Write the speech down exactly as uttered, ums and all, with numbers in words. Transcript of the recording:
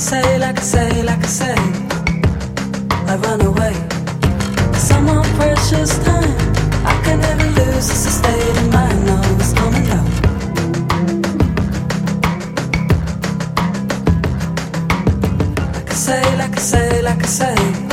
say, like I say, like I say, I run away. Some more precious time I can never lose. It's a state of mind, no, it's coming low. Like I say, like I say, like I say.